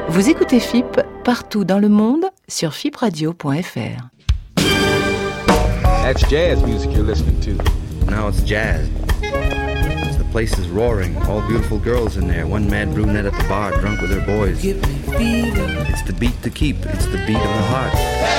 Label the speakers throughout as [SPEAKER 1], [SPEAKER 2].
[SPEAKER 1] Vous écoutez FIP partout dans le monde sur fipradio.fr.
[SPEAKER 2] That's jazz music you're listening to.
[SPEAKER 3] Now it's jazz. The place is roaring. All beautiful girls in there. One mad brunette at the bar, drunk with her boys. It's the beat to keep. It's the beat of the heart.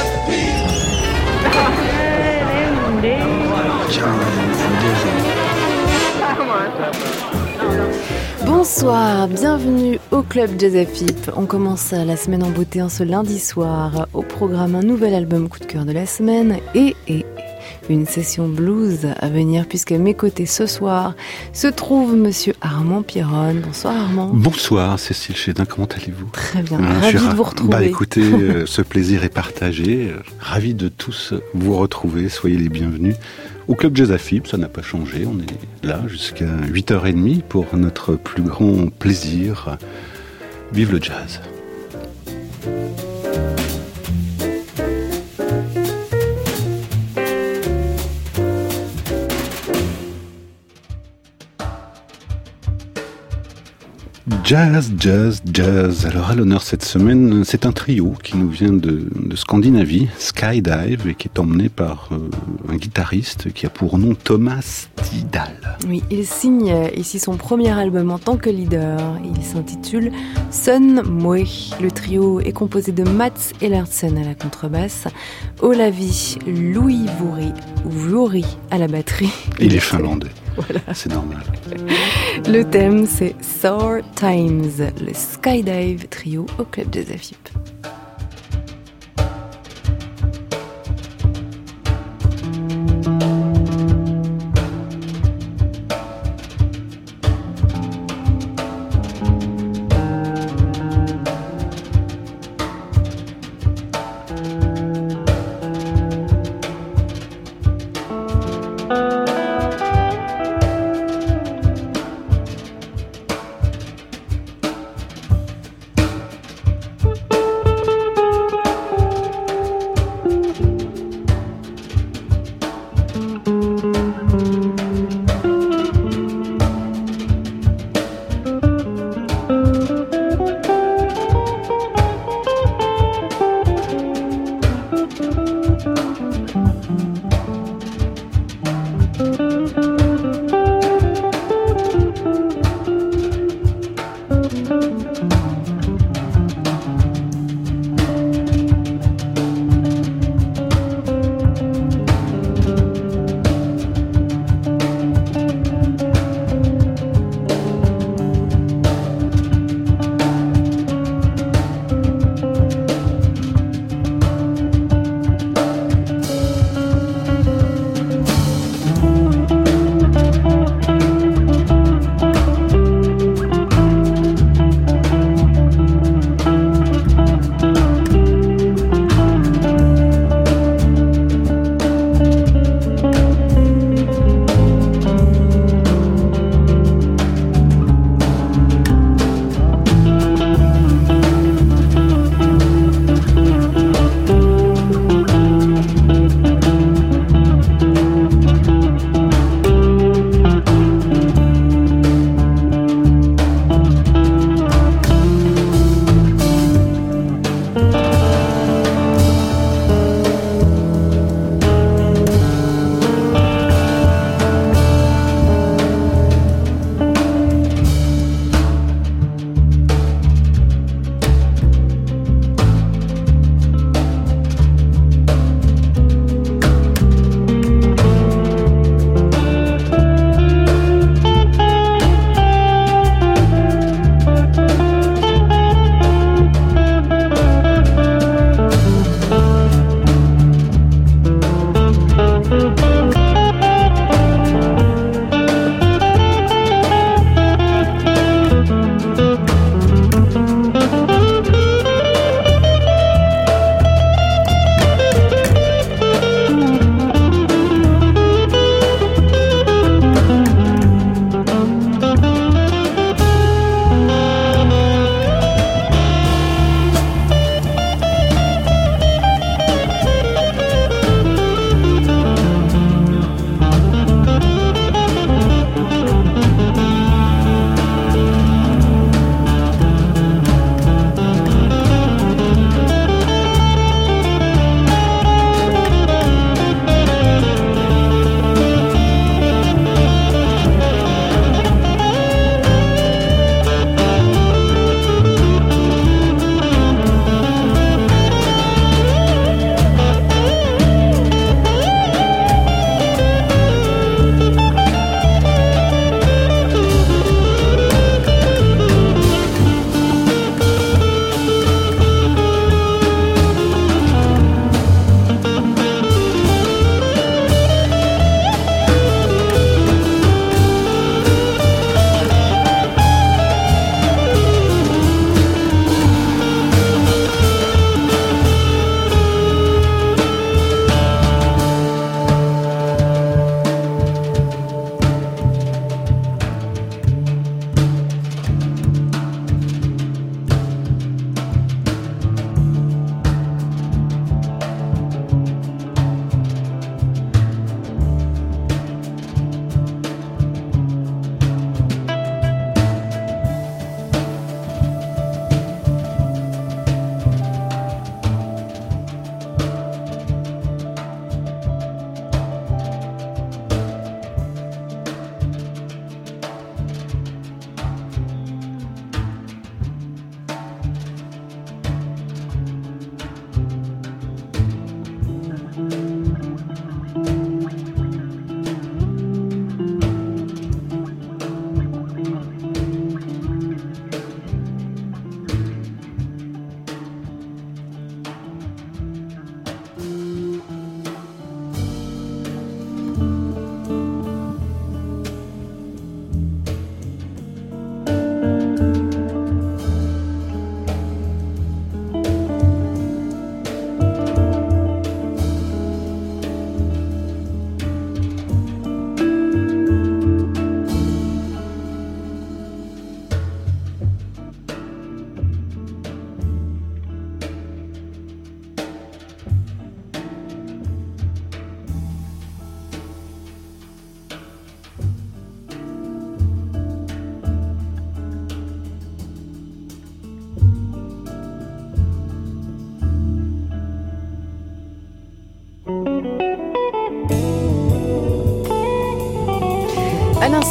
[SPEAKER 4] Bonsoir, bienvenue au Club Jazz à FIP. On commence la semaine en beauté en ce lundi soir. Au programme, un nouvel album coup de cœur de la semaine et une session blues à venir, puisqu'à mes côtés ce soir se trouve monsieur Armand Piron. Bonsoir Armand.
[SPEAKER 5] Bonsoir Cécile Chédin, comment allez-vous ?
[SPEAKER 4] Très bien, ravi de vous retrouver.
[SPEAKER 5] Bah écoutez, ce plaisir est partagé. Ravi de tous vous retrouver, soyez les bienvenus. Au Club Jazz à FIP, ça n'a pas changé, on est là jusqu'à 8h30 pour notre plus grand plaisir. Vive le jazz. Jazz, jazz, jazz. Alors à l'honneur cette semaine, c'est un trio qui nous vient de Scandinavie, Skydive, et qui est emmené par un guitariste qui a pour nom Thomas Tidal.
[SPEAKER 4] Oui, il signe ici son premier album en tant que leader. Il s'intitule Sun Moe. Le trio est composé de Mats Ellertsen à la contrebasse, Olavi Vuori à la batterie.
[SPEAKER 5] Il est finlandais.
[SPEAKER 4] Voilà.
[SPEAKER 5] C'est normal.
[SPEAKER 4] Le thème, c'est Sour Times, le Skydive trio au Club Jazz à FIP.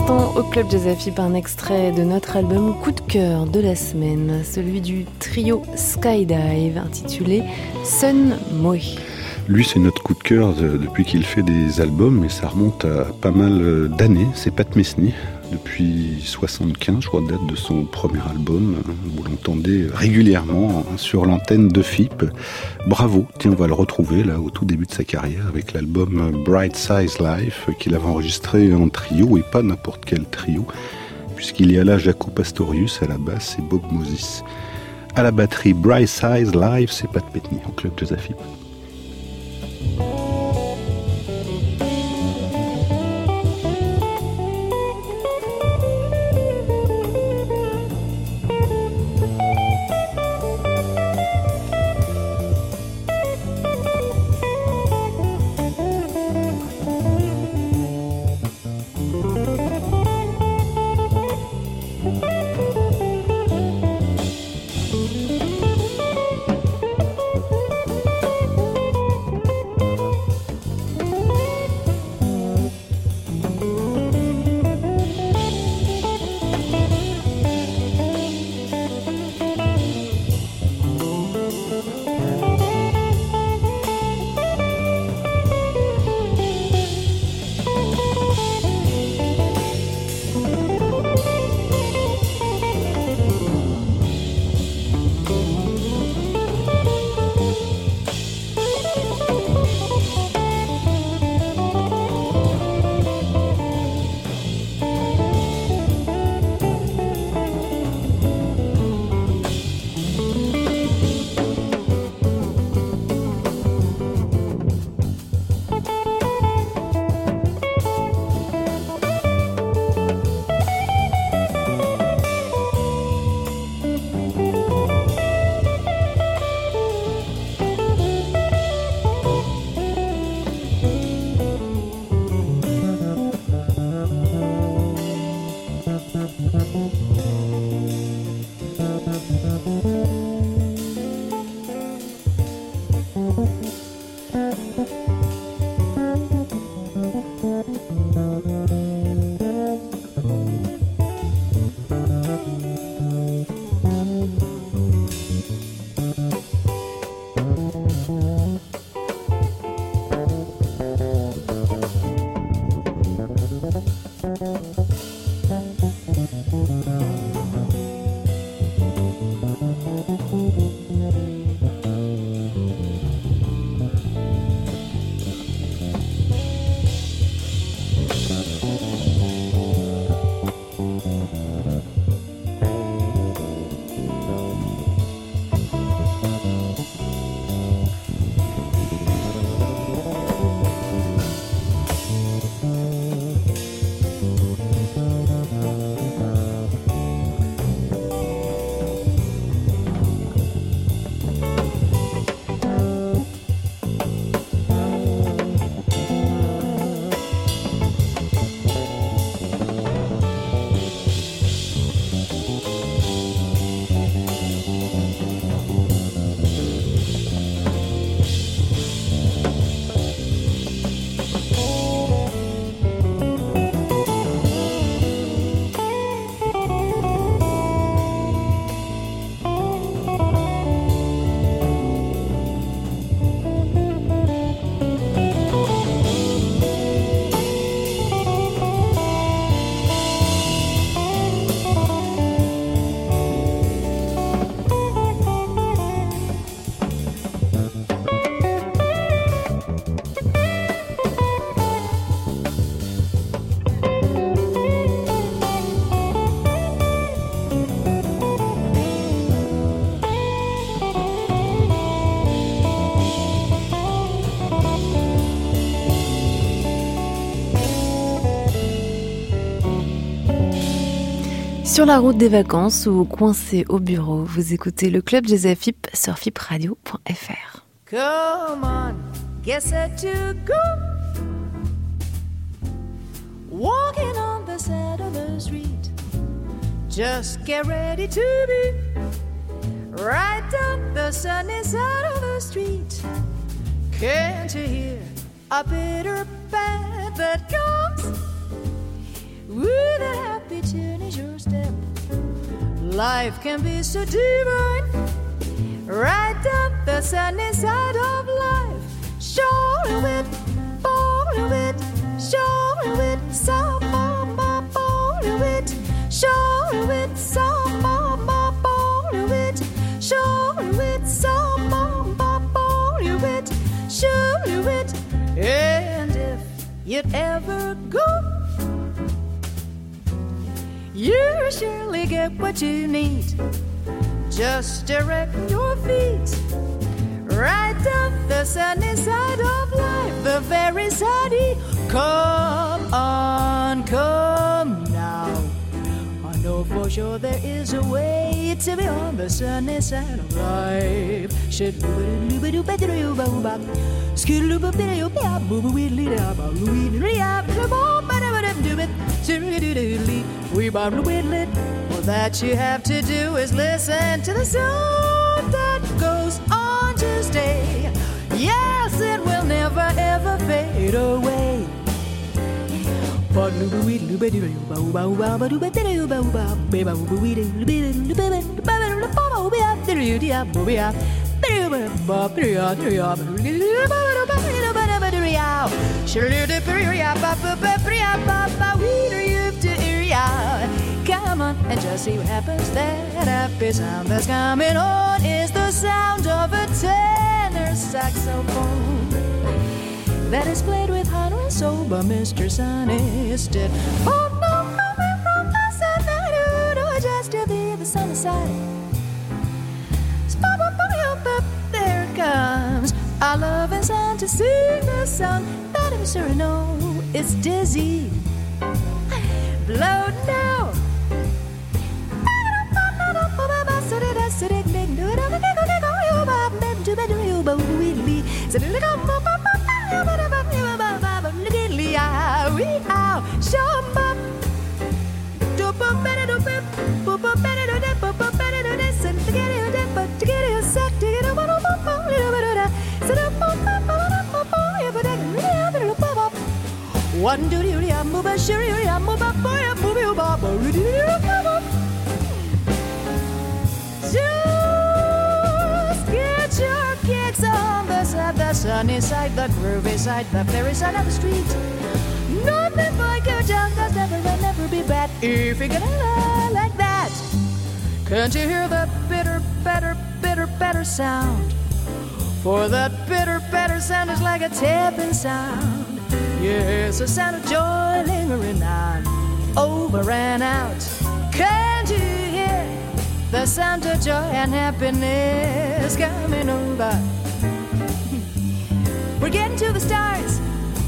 [SPEAKER 4] l'instant, au Club Jazz AFIP, un extrait de notre album coup de cœur de la semaine, celui du trio Skydive, intitulé Sun Moe.
[SPEAKER 5] Lui, c'est notre coup de cœur depuis qu'il fait des albums, mais ça remonte à pas mal d'années. C'est Pat Metheny, depuis 75, je crois, date de son premier album. Vous l'entendez régulièrement sur l'antenne de FIP. Bravo, tiens, on va le retrouver là au tout début de sa carrière avec l'album Bright Size Life qu'il avait enregistré en trio, et pas n'importe quel trio, puisqu'il y a là Jaco Pastorius à la basse et Bob Moses à la batterie. Bright Size Life, c'est Pat Metheny au Club Jazz AFIP.
[SPEAKER 4] Sur la route des vacances ou coincé au bureau, vous écoutez le Club Jazz AFIP sur fipradio.fr.
[SPEAKER 6] Come on, get set to go. Walking on the side of the street. Just get ready to be right on the sunny side of the street. Can't you hear a bitter band that comes with a happy tune is your step. Life can be so divine, right up the sunny side of life. Sure it, for it, sure it, some more, for it, sure it, some more, for it, sure it, some more, for it, sure it. And if you'd ever go, you surely get what you need. Just direct your feet right up the sunny side of life, the very sunny. Come on, come now. I know for sure there is a way to be on the sunny side of life. All that you have to do is listen to the song that goes on to stay. Yes, it will never ever fade away. Come on and just see what happens. That happy sound that's coming on is the sound of a tenor saxophone that is played with honor and soul by Mr. Sonny Stitt. Oh no, coming from the sunny, no, just to be the sunny side. There it comes our loving son to sing the song that I'm sure know it's dizzy. Blow now. One do you move a sure you move a boy a move you baba. Just get your kicks on the sunny side, the groovy side, the very side of the street. Nothing like your tongue does never be bad if you're gonna lie like that. Can't you hear the bitter, better sound? For that bitter, better sound is like a tapping sound. Yes, a sound of joy lingering on, over and out. Can't you hear the sound of joy and happiness coming over? We're getting to the stars.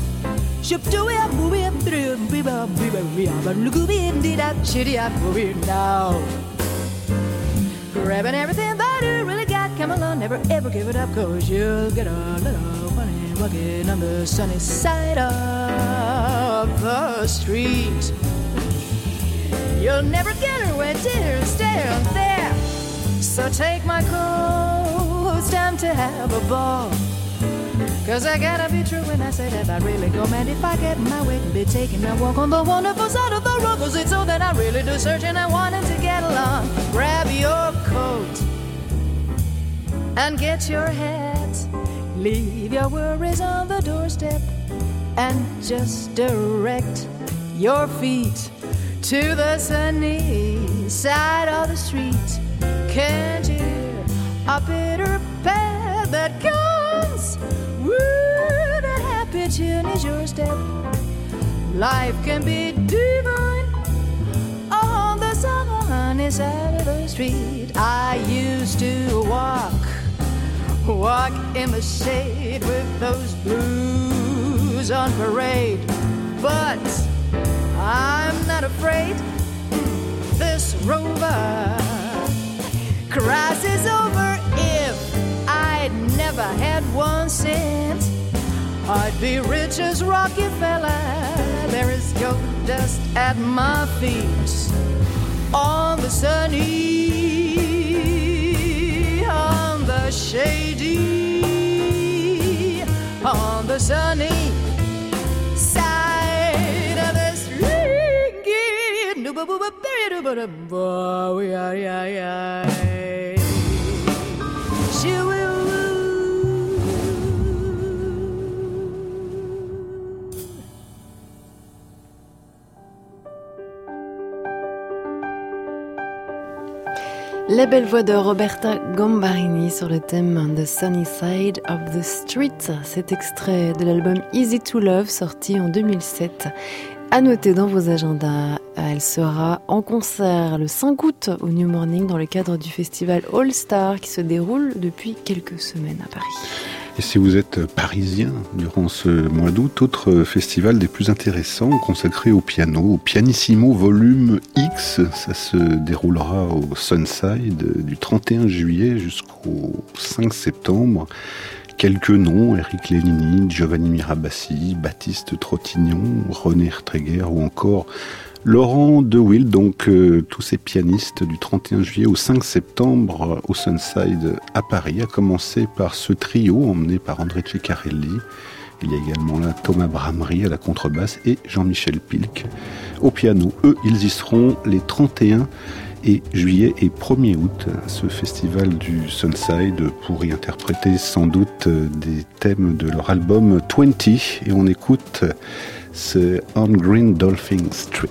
[SPEAKER 6] Grabbing everything that you really got, come along, never ever give it up, 'cause you'll get a little funny walking on the sunny side of the street. You'll never get her way to stay there. So take my coat, it's time to have a ball. 'Cause I gotta be true when I say that I really go mad if I get my way and be taking a walk on the wonderful side of the road. 'Cause it's so that I really do searching and wanting to get along. Grab your coat and get your hat. Leave your worries on the doorstep and just direct your feet to the sunny side of the street. Can't you hear a bitter path that comes with a happy tune is your step? Life can be divine on the sunny side of the street. I used to walk in the shade with those blues on parade, but I'm not afraid. This rover crosses over. If I'd never had 1 cent, I'd be rich as Rockefeller. There is gold dust at my feet on the sunny, on the shady, on the sunny side of the street.
[SPEAKER 4] La belle voix de Roberta Gambarini sur le thème The Sunny Side of the Street. Cet extrait de l'album Easy to Love sorti en 2007. À noter dans vos agendas, elle sera en concert le 5 août au New Morning dans le cadre du festival All Star qui se déroule depuis quelques semaines à Paris.
[SPEAKER 5] Et si vous êtes parisien durant ce mois d'août, autre festival des plus intéressants consacré au piano, au Pianissimo Volume X. Ça se déroulera au Sunside du 31 juillet jusqu'au 5 septembre. Quelques noms, Eric Lénini, Giovanni Mirabassi, Baptiste Trottignon, René Ertreguer ou encore Laurent De Wild, donc tous ces pianistes du 31 juillet au 5 septembre au Sunside à Paris, à commencer par ce trio emmené par André Ceccarelli. Il y a également là Thomas Bramery à la contrebasse et Jean-Michel Pilk au piano. Eux, ils y seront les 31 et juillet et 1er août, ce festival du Sunside pour y interpréter sans doute des thèmes de leur album 20. Et on écoute ce On Green Dolphin Street.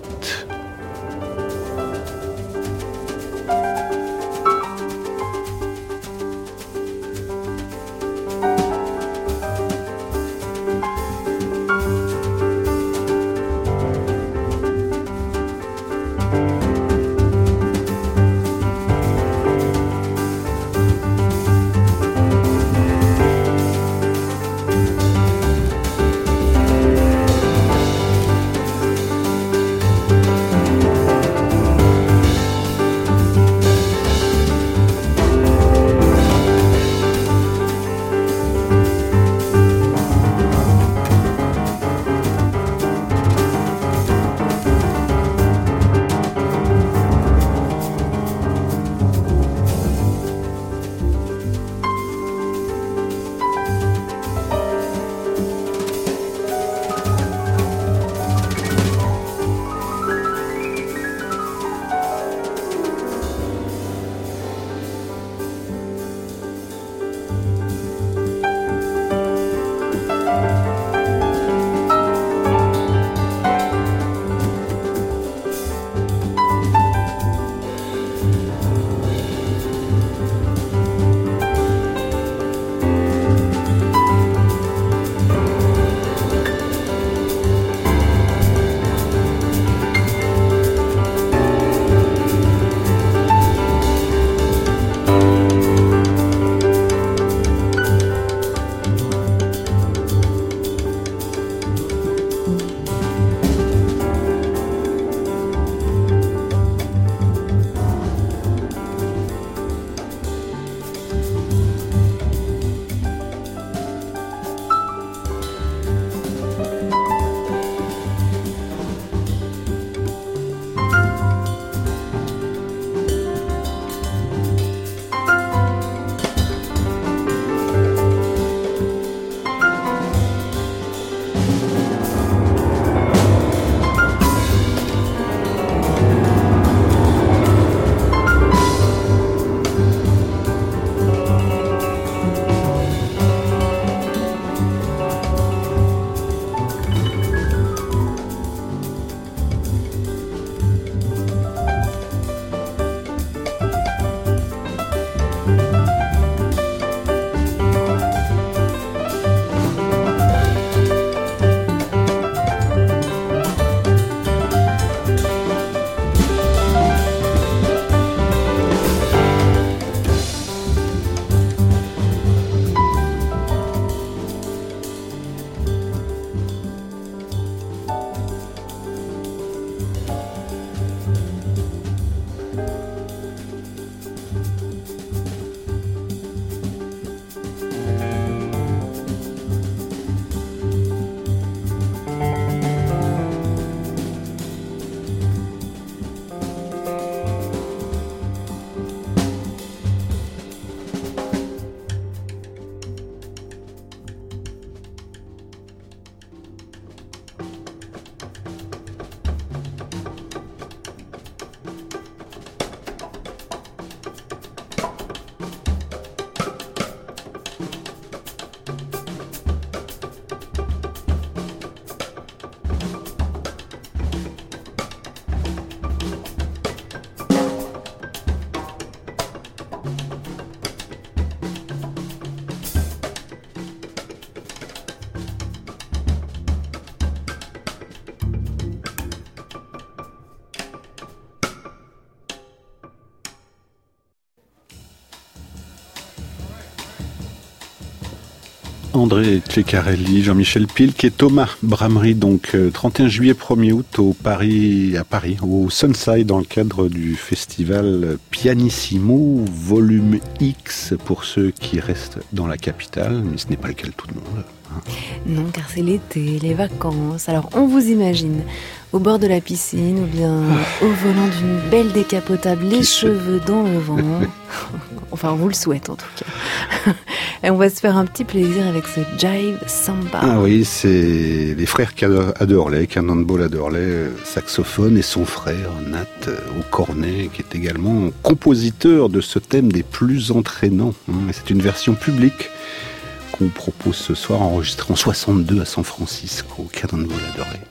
[SPEAKER 5] André Ceccarelli, Jean-Michel Pilk et Thomas Bramery, donc 31 juillet 1er août à Paris, au Sunside, dans le cadre du festival Pianissimo, volume X, pour ceux qui restent dans la capitale, mais ce n'est pas le cas de tout le monde.
[SPEAKER 4] Non, car c'est l'été, les vacances. Alors on vous imagine au bord de la piscine ou bien au volant d'une belle décapotable, les cheveux dans le vent. Enfin, on vous le souhaite en tout cas. Et on va se faire un petit plaisir avec ce Jive Samba.
[SPEAKER 5] Ah oui, c'est les frères Adderley, Cannonball Adderley, saxophone, et son frère Nat au cornet, qui est également compositeur de ce thème des plus entraînants. Et c'est une version publique qu'on propose ce soir, enregistrée en 62 à San Francisco, Cannonball Adderley.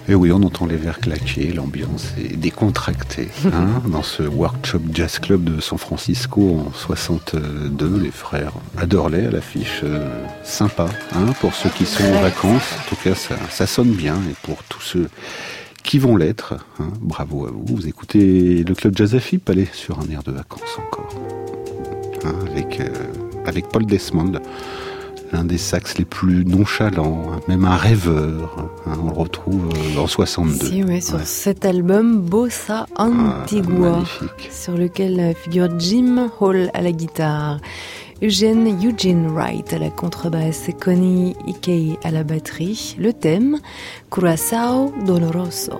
[SPEAKER 5] Et oui, on entend les verres claquer, l'ambiance est décontractée. Dans ce Workshop Jazz Club de San Francisco en 62, les frères Adderley à l'affiche. Sympa, pour ceux qui sont en vacances. En tout cas, ça sonne bien. Et pour tous ceux qui vont l'être, bravo à vous. Vous écoutez le Club Jazz AFIP, allez, sur un air de vacances encore. Avec Paul Desmond. L'un des sax les plus nonchalants, même un rêveur. On le retrouve en 62.
[SPEAKER 4] Si, oui, sur cet album Bossa Antigua, sur lequel figure Jim Hall à la guitare, Eugene Wright à la contrebasse et Connie Ikei à la batterie. Le thème, Curaçao Doloroso.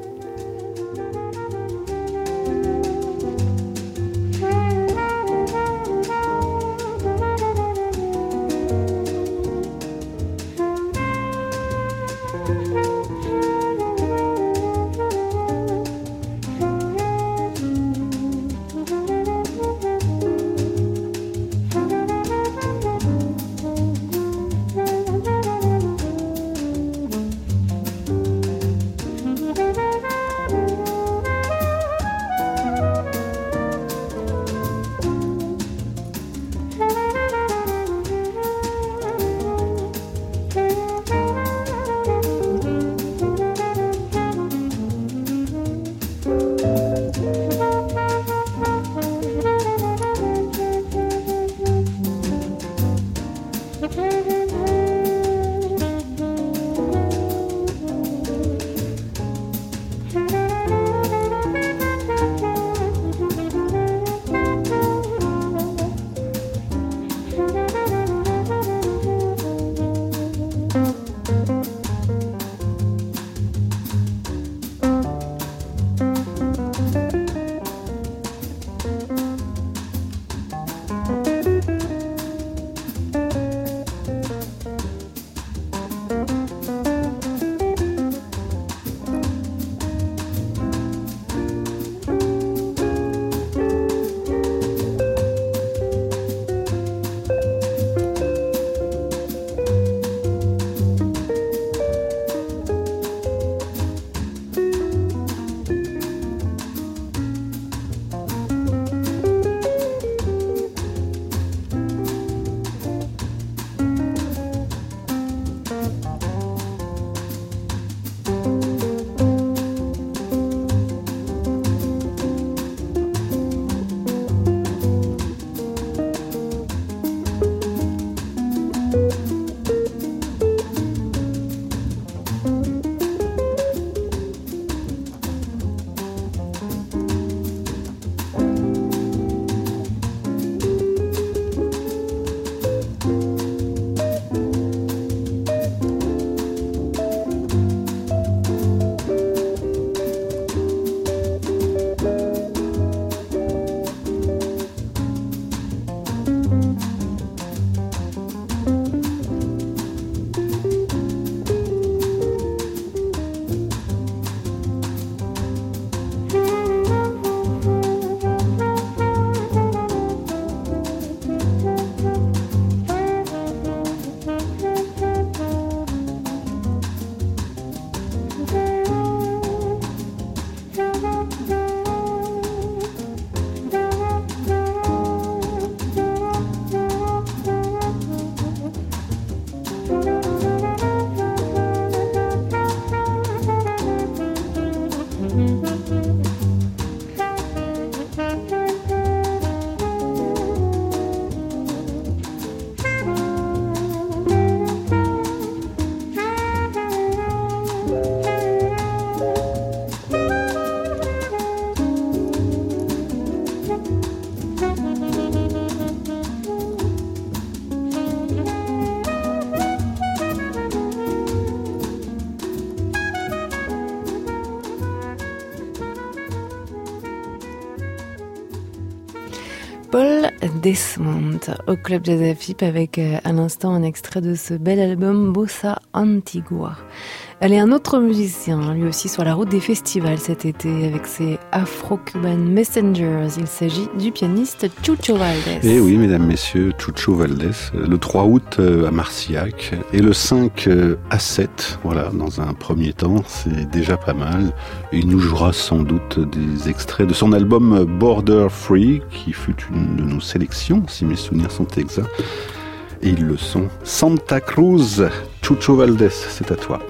[SPEAKER 4] Paul Desmond au Club Jazz AFIP avec à l'instant un extrait de ce bel album Bossa Antigua. Allez, un autre musicien, lui aussi sur la route des festivals cet été avec ses Afro-Cuban Messengers. Il s'agit du pianiste Chucho Valdés.
[SPEAKER 5] Et oui, mesdames, messieurs, Chucho Valdés, le 3 août à Marcillac et le 5 à 7. Voilà, dans un premier temps, c'est déjà pas mal. Et il nous jouera sans doute des extraits de son album Border Free, qui fut une de nos sélections, si mes souvenirs sont exacts. Et ils le sont. Santa Cruz, Chucho Valdés, c'est à toi.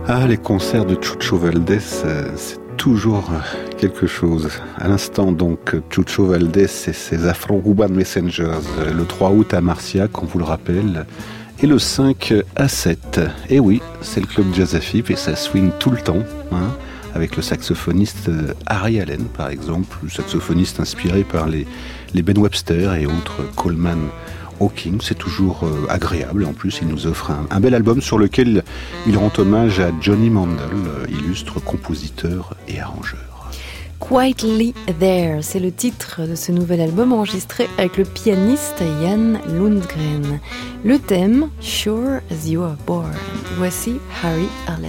[SPEAKER 5] Ah, les concerts de Chucho Valdés, c'est toujours quelque chose. À l'instant, donc, Chucho Valdés et ses Afro-Cuban Messengers, le 3 août à Marciac, on vous le rappelle, et le 5 à 7. Et oui, c'est le club Jazz AFIP et ça swing tout le temps, hein, avec le saxophoniste Harry Allen, par exemple, le saxophoniste inspiré par les Ben Webster et autres Coleman Hawkins. C'est toujours agréable et en plus il nous offre un bel album sur lequel il rend hommage à Johnny Mandel, illustre compositeur et arrangeur.
[SPEAKER 4] Quietly There, c'est le titre de ce nouvel album enregistré avec le pianiste Jan Lundgren. Le thème, Sure as You Are Born. Voici Harry Allen.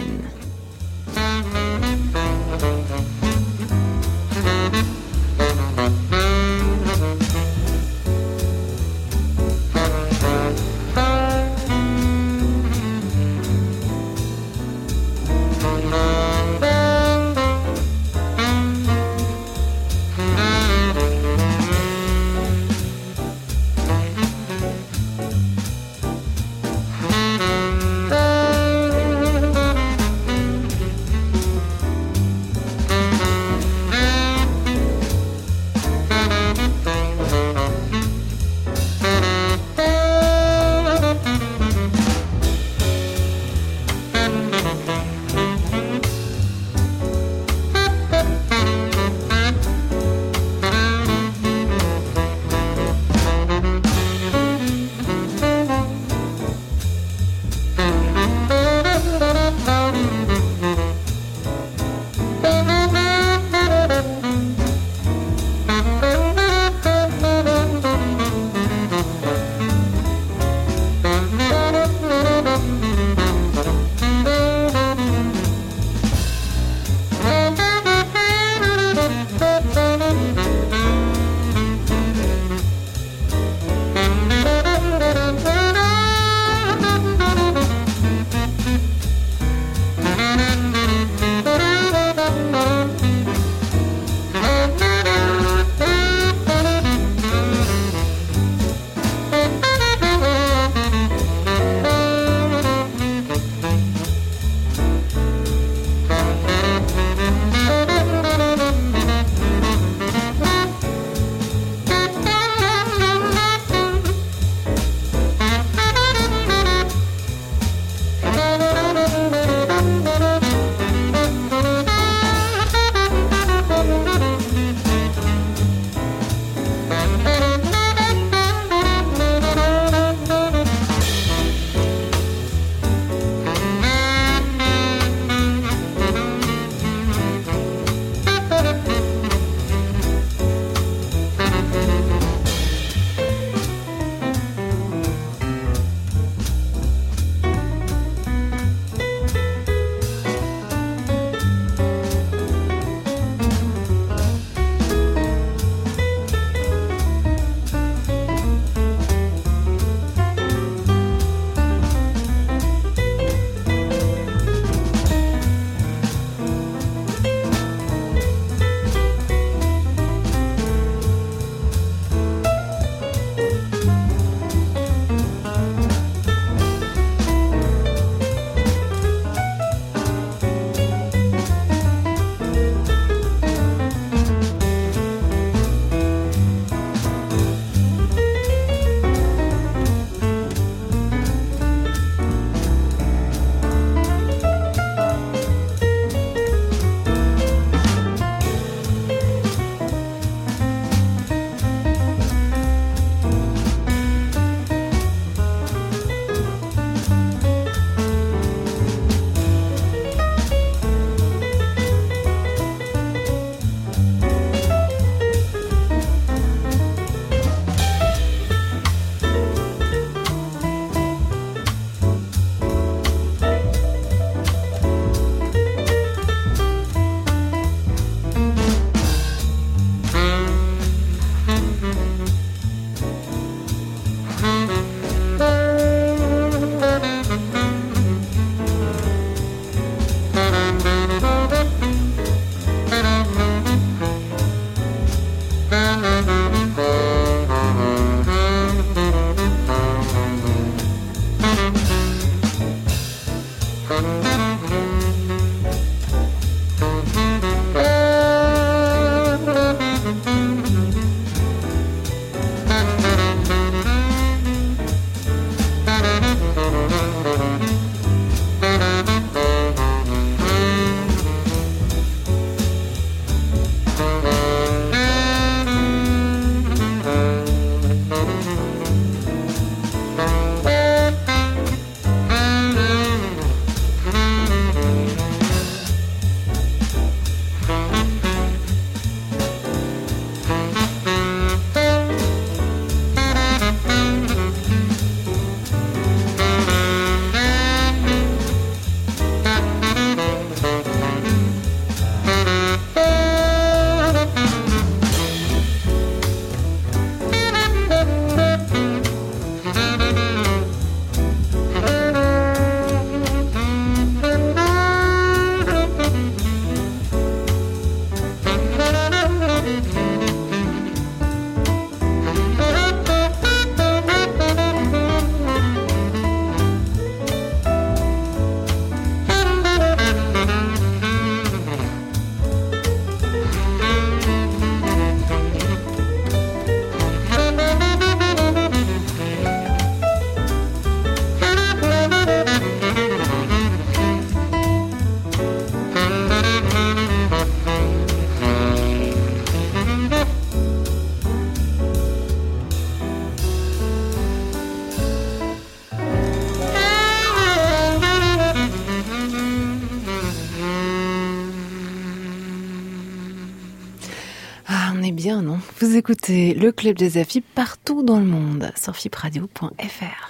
[SPEAKER 4] bien, non? Vous écoutez le Club des Afip partout dans le monde sur fipradio.fr.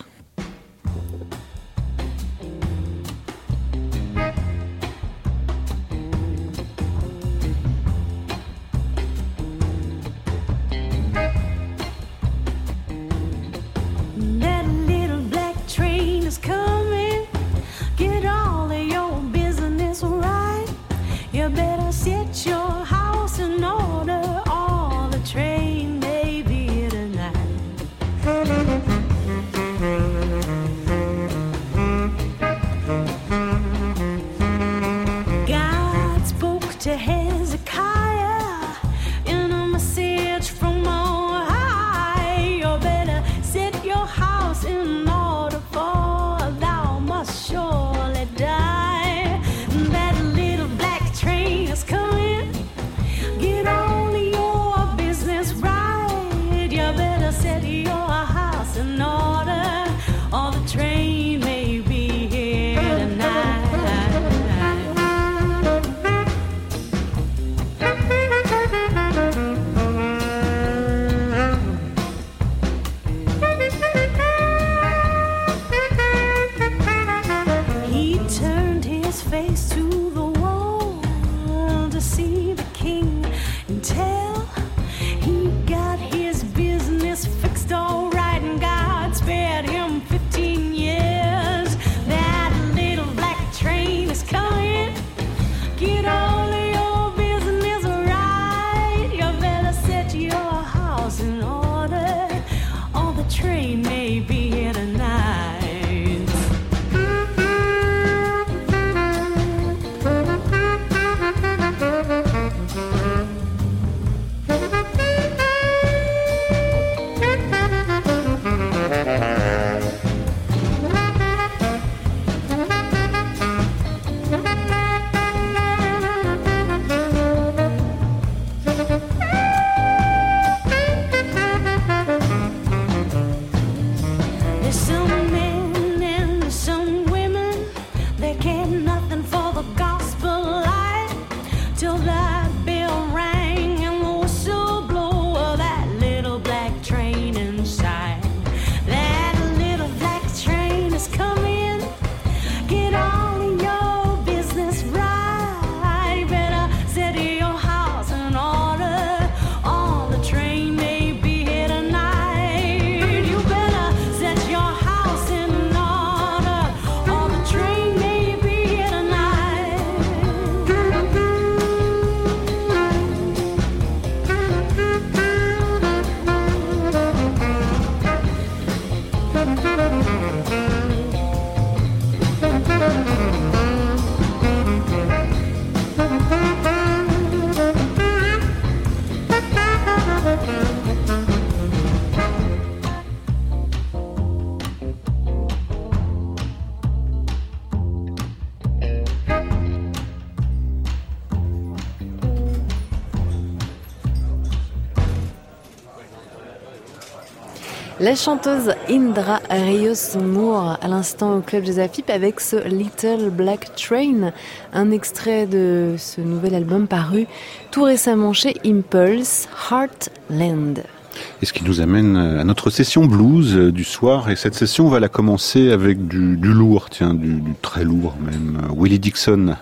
[SPEAKER 4] La chanteuse Indra Rios Moore à l'instant au Club des Afip avec ce Little Black Train, un extrait de ce nouvel album paru tout récemment chez Impulse, Heartland.
[SPEAKER 5] Et ce qui nous amène à notre session blues du soir. Et cette session, on va la commencer avec du lourd, du très lourd même. Willie Dixon,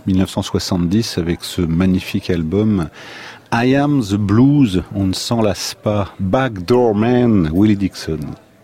[SPEAKER 5] 1970, avec ce magnifique album I Am the Blues, on ne s'en lasse pas. Backdoor Man, Willie Dixon.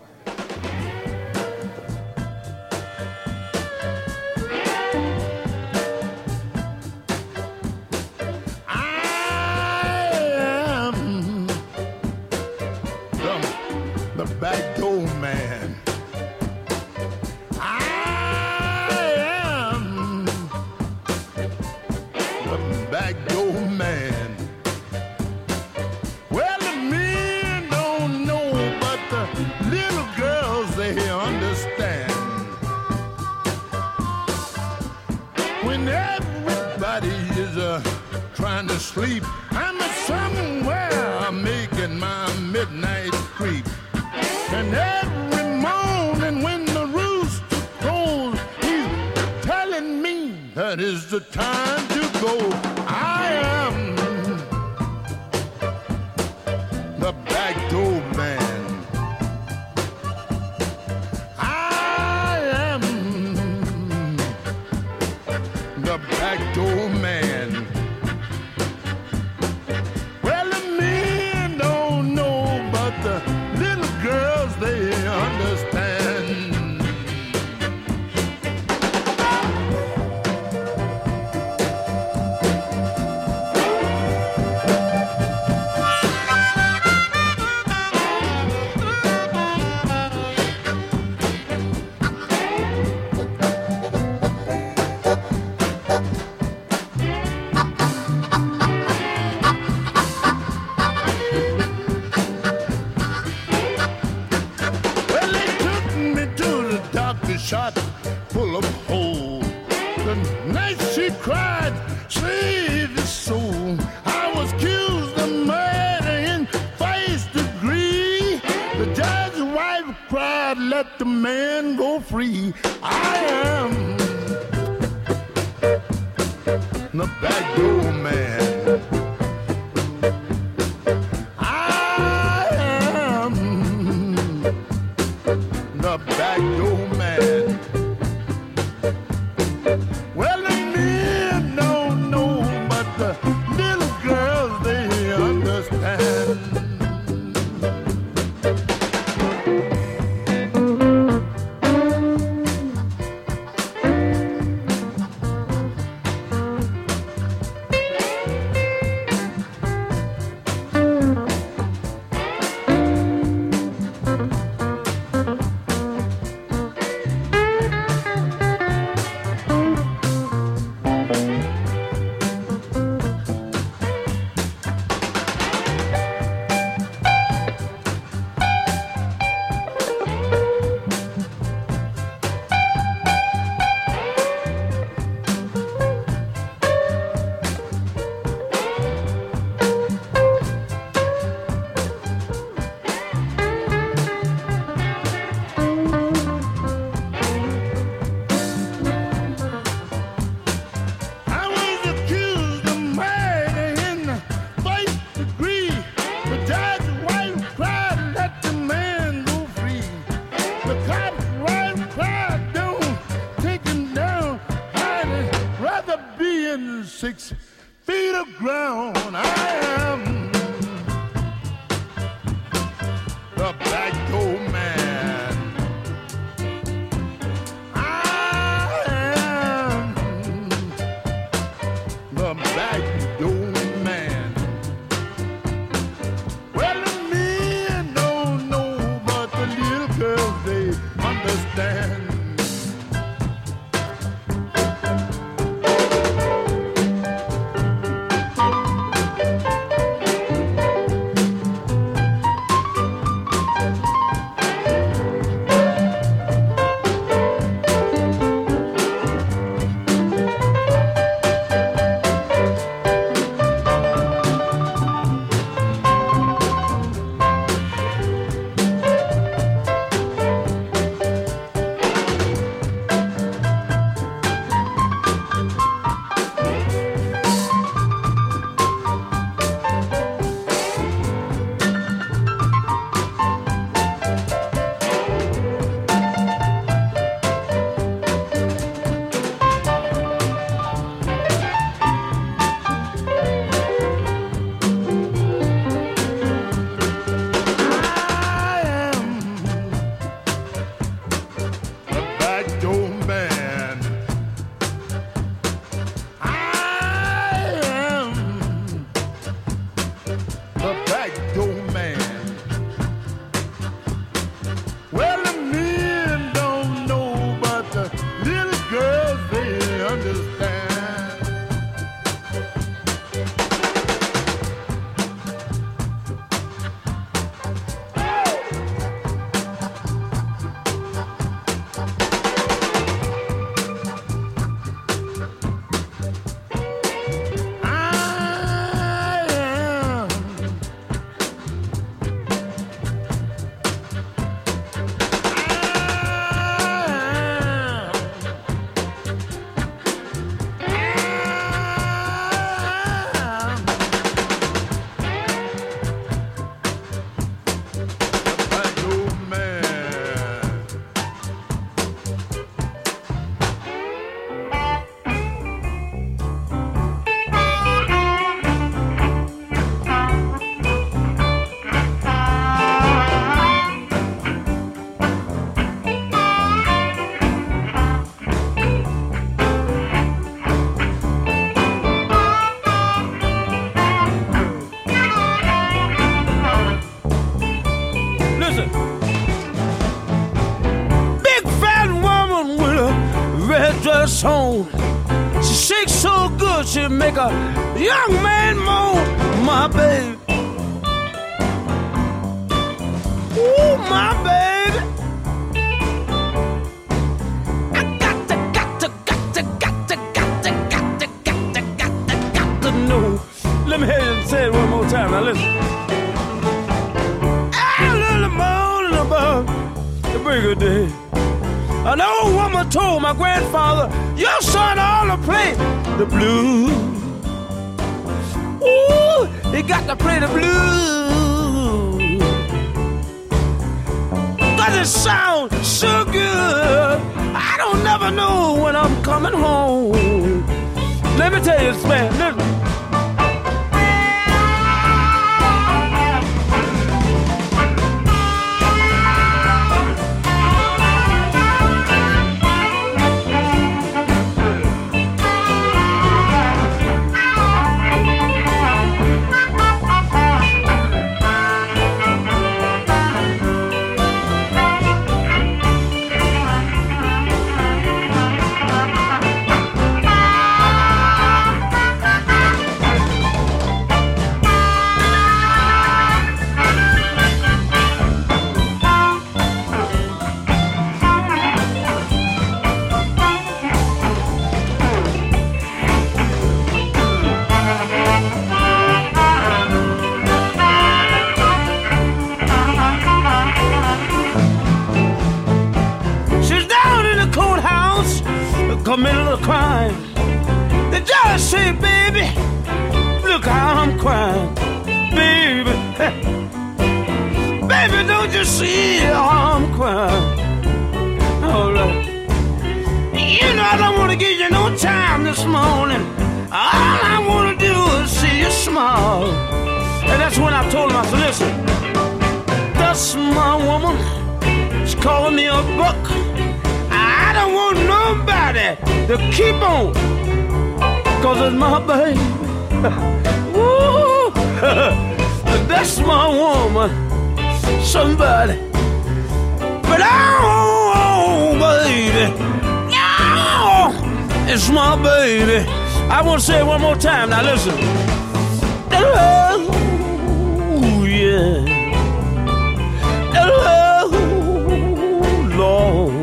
[SPEAKER 7] Sleep. I'm somewhere making my midnight creep. And every morning when the rooster crows, he's telling me that is the time to go. I am the back door man. I am the back door man. Well, the men don't know, but the little girls, they understand. Shot full of holes. The night she cried, save his soul. I was accused of murder in first degree. The judge's wife cried, let the man go free. I am the back door man. I am the back door man. Well, the men don't know, but the little girls, they understand. in 6 feet of ground. I am the back door man. I am the back door man. Well, the men don't know, but the little girls, they understand.
[SPEAKER 8] song. She shakes so good, she make a young man moan. My baby, ooh, my baby. I got to know. Let me hear you say it one more time. Now listen. Early morning above the break of day, an old woman told my grandfather, your son ought to play the blues. Ooh, he got to play the blues. 'Cause it sounds so good, I don't never know when I'm coming home. Let me tell you, man, listen. Committed a crime. The judge say, baby, look how I'm crying. Baby, baby, don't you see how I'm crying? All right. You know I don't want to give you no time this morning. All I want to do is see you smile. And that's when I told him, I said, listen, that's my woman. She's calling me a buck. I don't want nobody to keep on, 'cause it's my baby. Woo! That's my woman. Somebody. But oh, baby. No! It's my baby. I want to say it one more time. Now listen. Oh, yeah. Oh, Lord.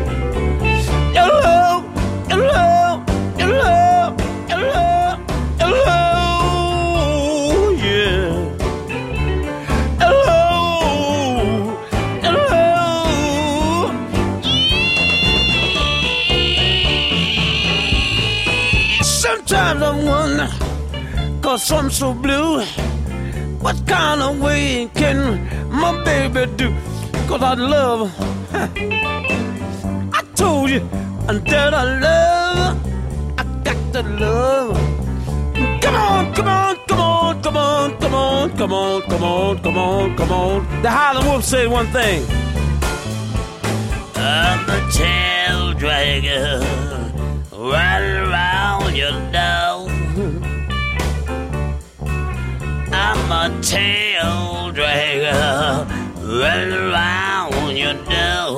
[SPEAKER 8] Sometimes I wonder, 'cause I'm so blue, what kind of way can my baby do? 'Cause I love her. I told you, until I love her, I got to love her. Come on, come on, come on, come on, come on, come on, come on, come on, come on. The Howlin' Wolf said one thing. I'm a tail dragger, running around your door. I'm a tail dragger, running around your door.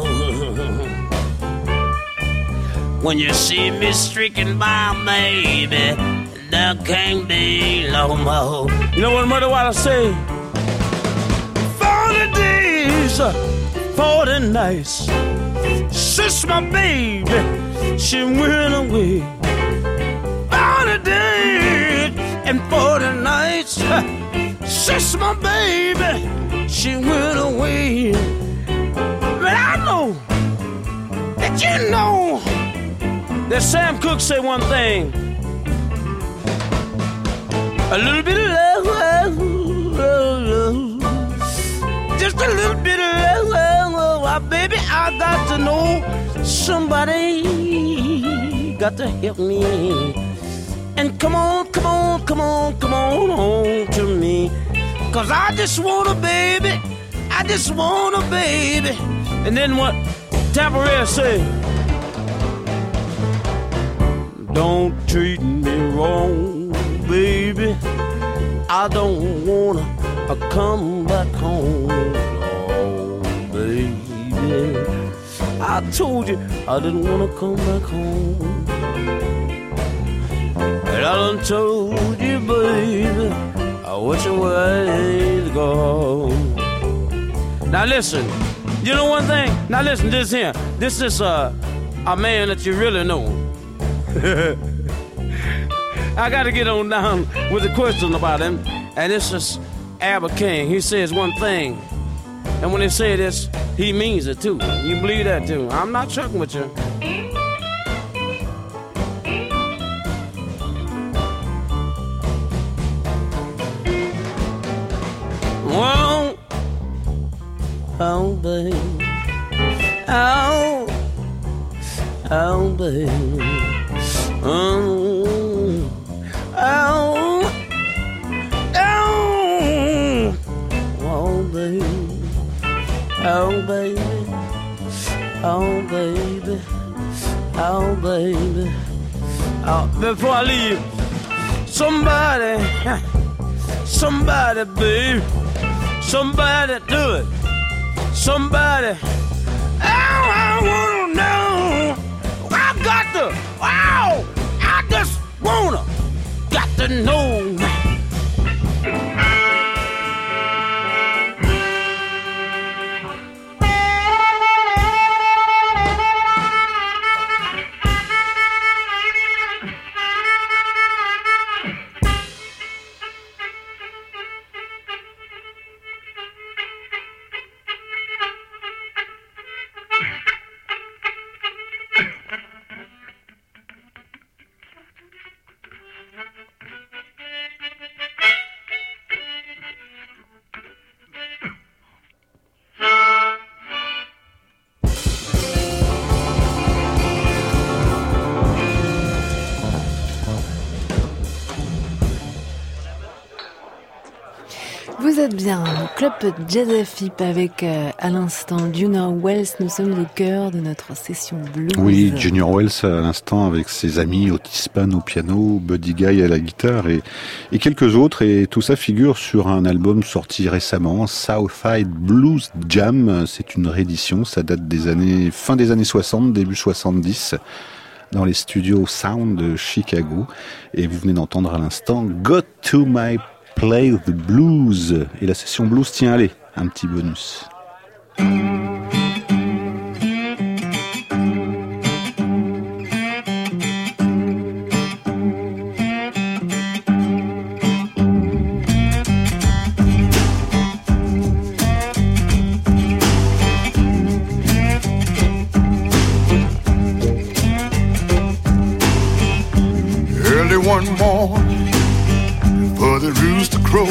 [SPEAKER 8] When you see me streaking by, baby, there can't be no more. You know what Murder Water say? 40 days, 40 nights, since my baby, she went away. 40 days and 40 nights, since my baby, she went away. But I know that you know that Sam Cooke said one thing. A little bit of love, just a little bit of love, baby. I got to know somebody got to help me. And come on, come on, come on, come on home to me. 'Cause I just want a baby, I just want a baby. And then what Tamborelli say? Don't treat me wrong, baby. I don't wanna come back home, oh baby. I told you I didn't wanna come back home. And I done told you, baby, which way to go. Now listen, you know one thing? Now listen, this here. This is a man that you really know. I gotta get on down with a question about him. And this is Albert King. He says one thing, and when he say this, he means it too. You believe that too? I'm not chucking with you. Whoa, oh baby, oh, oh baby, oh, oh, oh, baby, oh baby, oh baby, oh baby. Before I leave, somebody, babe. Somebody do it. Somebody. Oh, I wanna know. I got to. Wow. I just wanna. Got to know.
[SPEAKER 4] Vous êtes bien au Club Jazz FIP avec à l'instant Junior Wells. Nous sommes au cœur de notre session blues.
[SPEAKER 5] Oui, Junior Wells à l'instant avec ses amis Otis Spann au piano, Buddy Guy à la guitare et quelques autres. Et tout ça figure sur un album sorti récemment, Southside Blues Jam. C'est une réédition, ça date fin des années 60, début 70. Dans les studios Sound de Chicago. Et vous venez d'entendre à l'instant Got to My Play the Blues. Et la session blues, tiens, allez, un petit bonus.
[SPEAKER 7] Early one morning, for the rooster crow,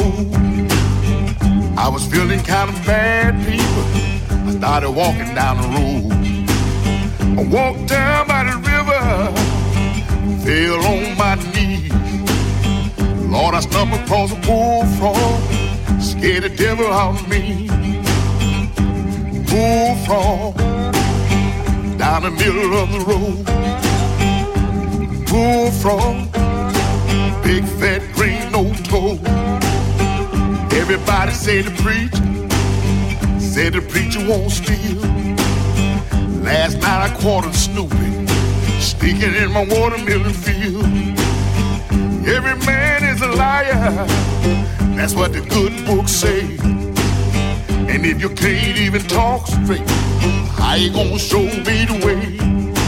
[SPEAKER 7] I was feeling kind of bad, people. I started walking down the road. I walked down by the river, fell on my knees. Lord, I stumbled across a bullfrog, scared the devil out of me. Bullfrog, down the middle of the road. Bullfrog, big fat green no toe. Everybody said the preacher won't steal. Last night I caught him snooping, sneaking in my watermelon field. Every man is a liar, that's what the good books say. And if you can't even talk straight, how you gonna show me the way?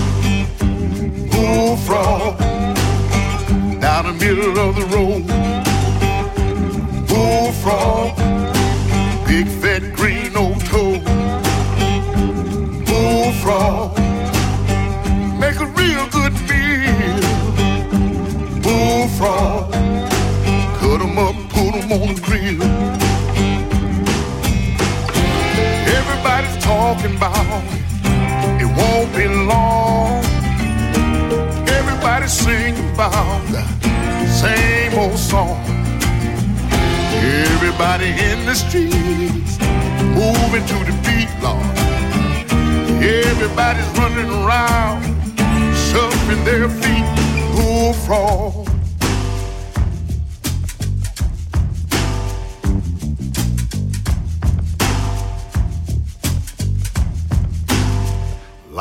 [SPEAKER 7] Bullfrog, down the middle of the road. Bullfrog, big fat green old toe. Bullfrog, make a real good meal. Bullfrog, cut 'em up, put 'em on the grill. Everybody's talking about it won't be long. Everybody's singing about the same old song. Everybody in the streets moving to the beat, Lord. Everybody's running around, shuffling their feet. Bullfrog,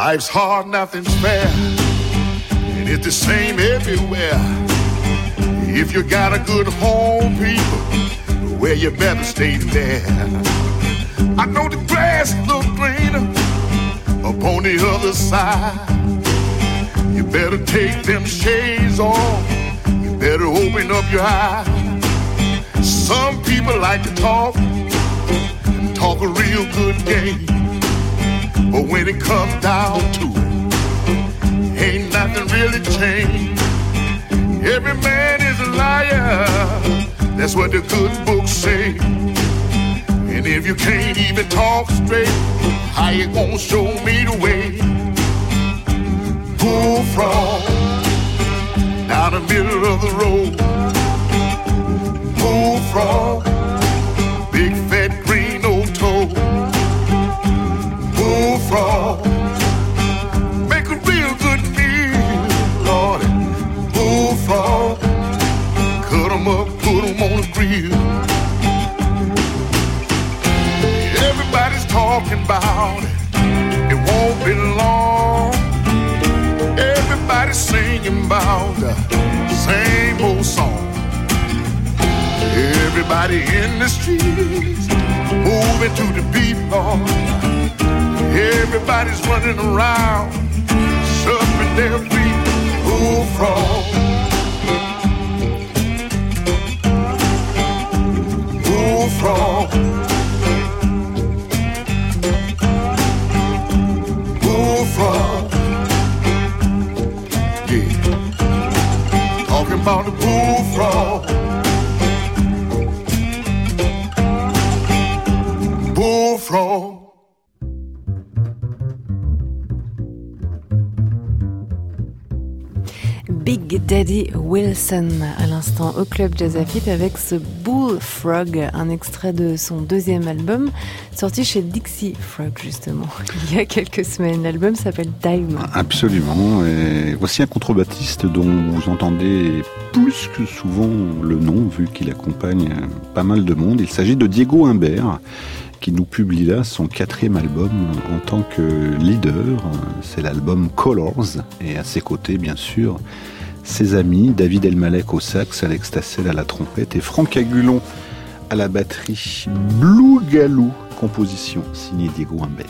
[SPEAKER 7] Life's hard, nothing's fair, and it's the same everywhere. If you got a good home, people, well, you better stay there. I know the grass looks greener up on the other side. You better take them shades off. You better open up your eyes. Some people like to talk a real good game, but when it comes down to it, ain't nothing really changed. Every man is a liar, that's what the good books say. And if you can't even talk straight, how you gonna show me the way? Bullfrog down the middle of the road. Bullfrog, big fat green old toad. Bullfrog, make a real good meal, Lord. Bullfrog, cut 'em up, put 'em on the grill. Everybody's talking about it, it won't be long. Everybody's singing about the same old song. Everybody in the streets moving to the beat, Lord. Everybody's running around, shuffling their feet. Bullfrog, bullfrog, bullfrog. Yeah, talking about the bullfrog. Bullfrog.
[SPEAKER 4] Big Daddy Wilson à l'instant au Club Jazz Afib avec ce Bullfrog, un extrait de son deuxième album sorti chez Dixie Frog justement il y a quelques semaines. L'album s'appelle Time.
[SPEAKER 5] Absolument, et voici un contrebassiste dont vous entendez plus que souvent le nom vu qu'il accompagne pas mal de monde. Il s'agit de Diego Humbert qui nous publie là son 4e album en tant que leader. C'est l'album Colors et à ses côtés bien sûr ses amis, David Elmalek au sax, Alex Tassel à la trompette et Franck Agulon à la batterie. Blue Galou, composition signée Diego Humbert.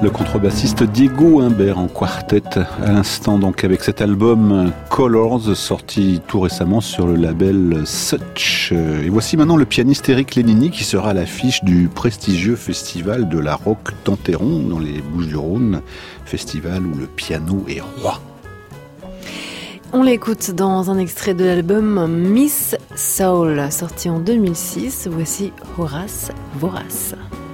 [SPEAKER 5] le contrebassiste Diego Humbert en quartet à l'instant, donc avec cet album Colors sorti tout récemment sur le label Such. Et voici maintenant le pianiste Éric Lénini qui sera à l'affiche du prestigieux festival de la Roque d'Enterron dans les Bouches-du-Rhône, festival où le piano est roi.
[SPEAKER 4] On l'écoute dans un extrait de l'album Miss Soul, sorti en 2006. Voici Horace Vorace.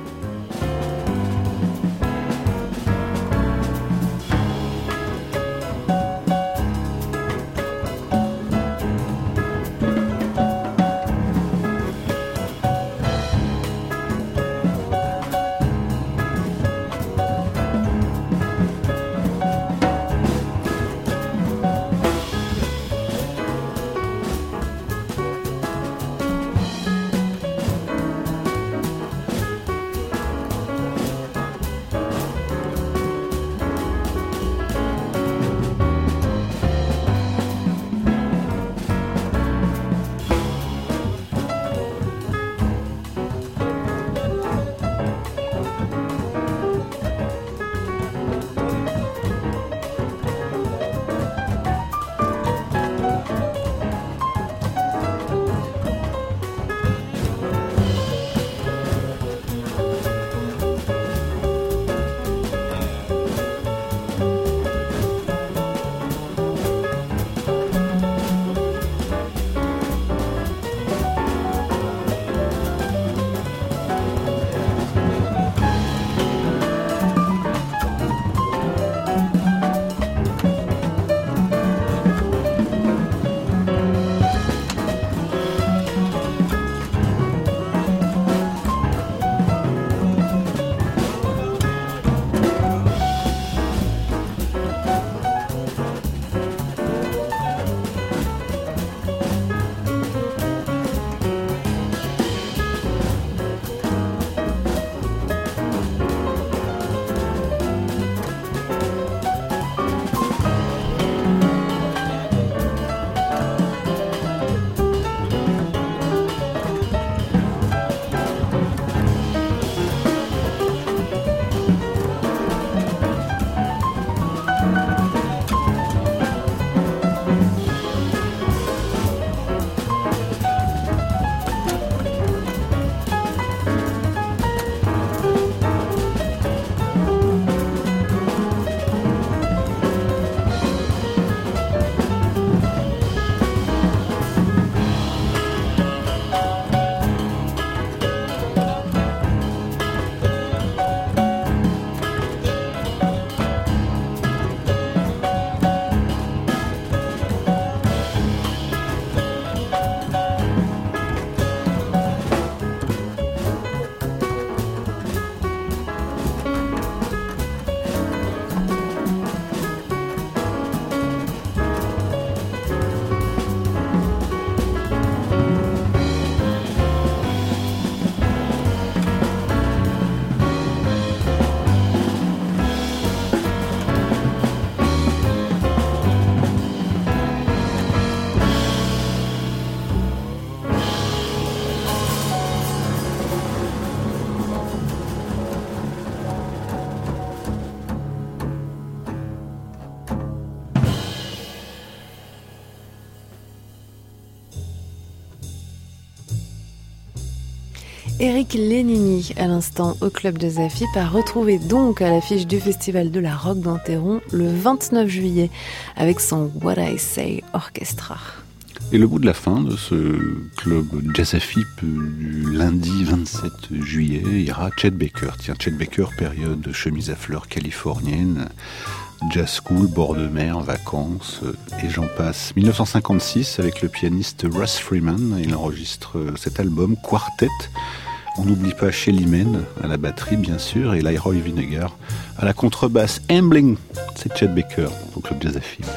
[SPEAKER 4] Éric Lénini, à l'instant au Club de Zafip, a retrouvé donc à l'affiche du Festival de la Roque d'Enterron le 29 juillet avec son What I Say Orchestra.
[SPEAKER 5] Et le bout de la fin de ce club Jazzafip du lundi 27 juillet ira Chet Baker. Tiens, Chet Baker, période chemise à fleurs californienne, jazz school, bord de mer, vacances, et j'en passe. 1956, avec le pianiste Russ Freeman, il enregistre cet album Quartet. On n'oublie pas Shelly Manne à la batterie, bien sûr, et Leroy Vinnegar à la contrebasse. Ambling, c'est Chet Baker au club Jazzafip.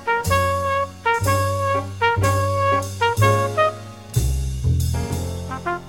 [SPEAKER 6] Bye.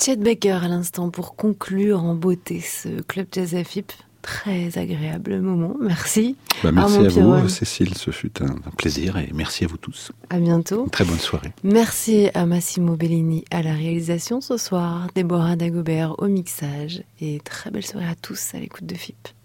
[SPEAKER 4] Chet Baker à l'instant pour conclure en beauté ce Club Jazz AFIP. Très agréable moment. Merci.
[SPEAKER 5] Merci
[SPEAKER 4] Armand
[SPEAKER 5] à
[SPEAKER 4] Pirol.
[SPEAKER 5] vous, Cécile. Ce fut un plaisir et merci à vous tous.
[SPEAKER 4] À bientôt.
[SPEAKER 5] Une très bonne soirée.
[SPEAKER 4] Merci à Massimo Bellini à la réalisation ce soir, Déborah Dagobert au mixage et très belle soirée à tous à l'écoute de FIP.